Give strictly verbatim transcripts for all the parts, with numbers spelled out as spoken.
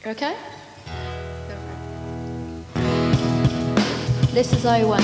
You okay? This is O one.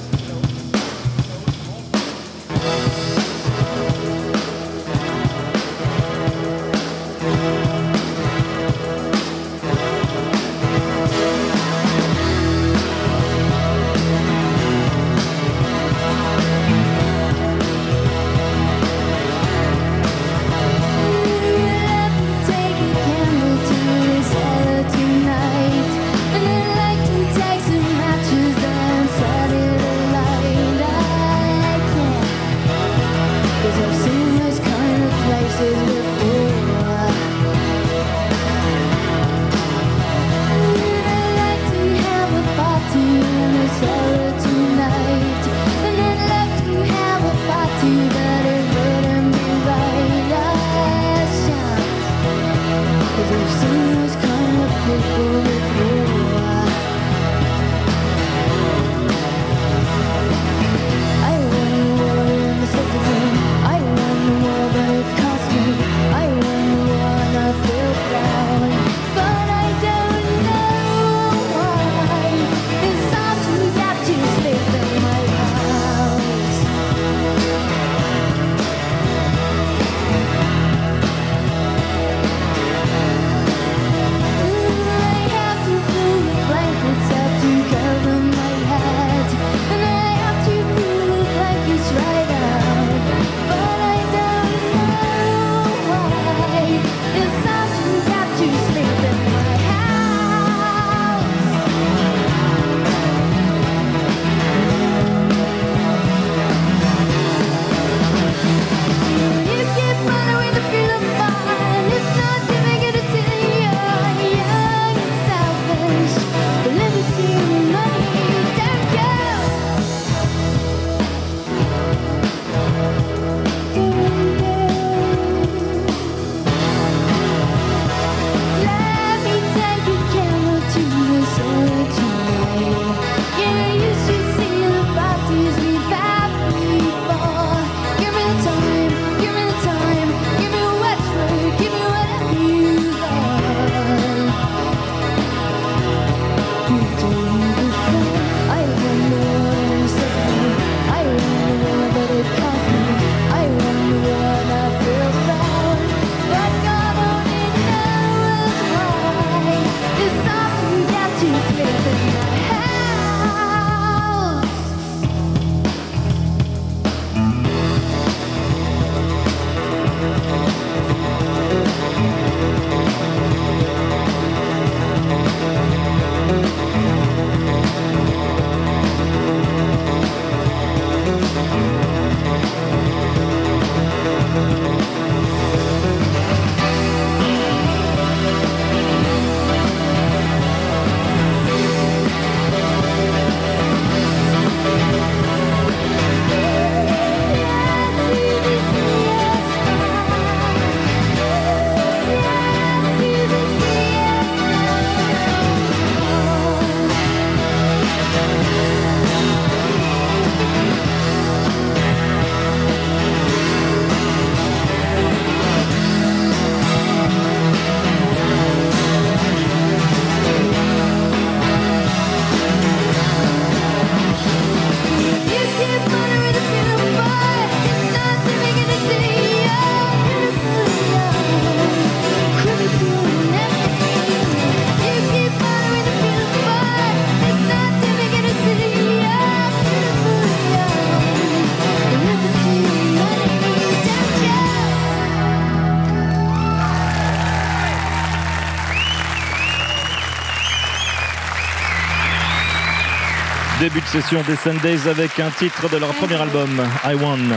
Début de session des Sundays avec un titre de leur premier album, I Won.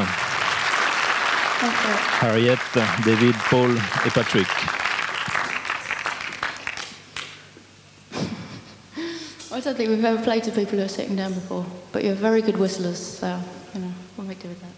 Harriet, David, Paul et Patrick. I don't think we've ever played to people who are sitting down before, but you're very good whistlers, so, you know, we'll make do with that.